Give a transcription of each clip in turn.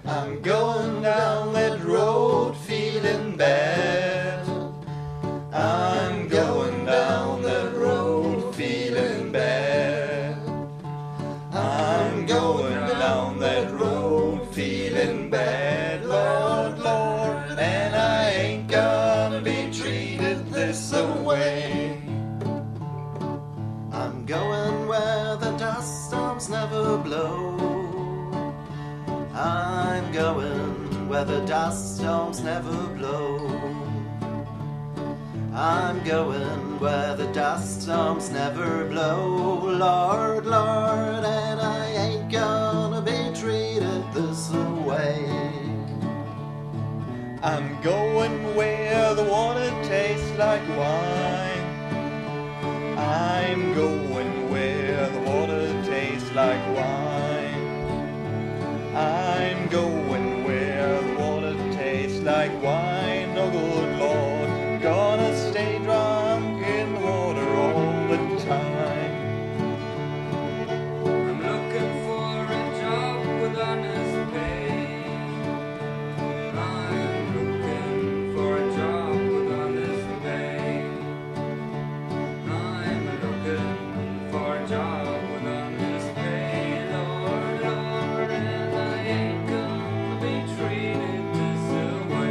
I'm going down that road feeling bad. I'm going down that road feeling bad. I'm going down that road feeling bad, Lord, Lord, and I ain't gonna be treated this away. I'm going where the dust storms never blow. I'm going where the dust storms never blow. I'm going where the dust storms never blow, Lord, Lord, and I ain't gonna be treated this way. I'm going where the water tastes like wine. I'm going where the water tastes like wine. I'm going where the water tastes like wine, oh good Lord, gonna stay drunk in the water all the time. I'm looking for a job with honest pay. I'm looking for a job with honest pay. I'm looking for a job with honest pay, Lord, Lord, and I ain't gonna be treated this way.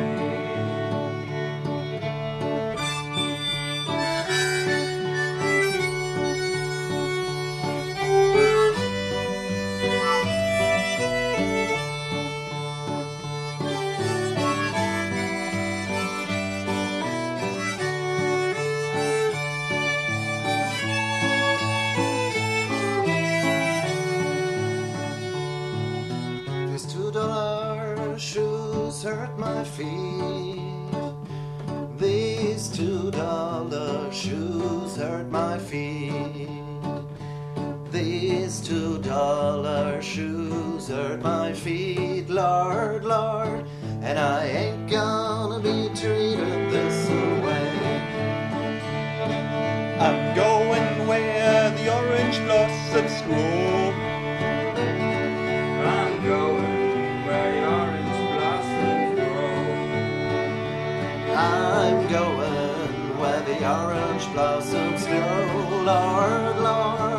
These $2 shoes hurt my feet. These $2 shoes hurt my feet. These $2 shoes hurt my feet, Lord, Lord, and I ain't gonna be treated this way. I'm going where the orange blossoms grow. I'm going where the orange blossoms grow. I'm going where the orange blossoms grow, Lord, Lord,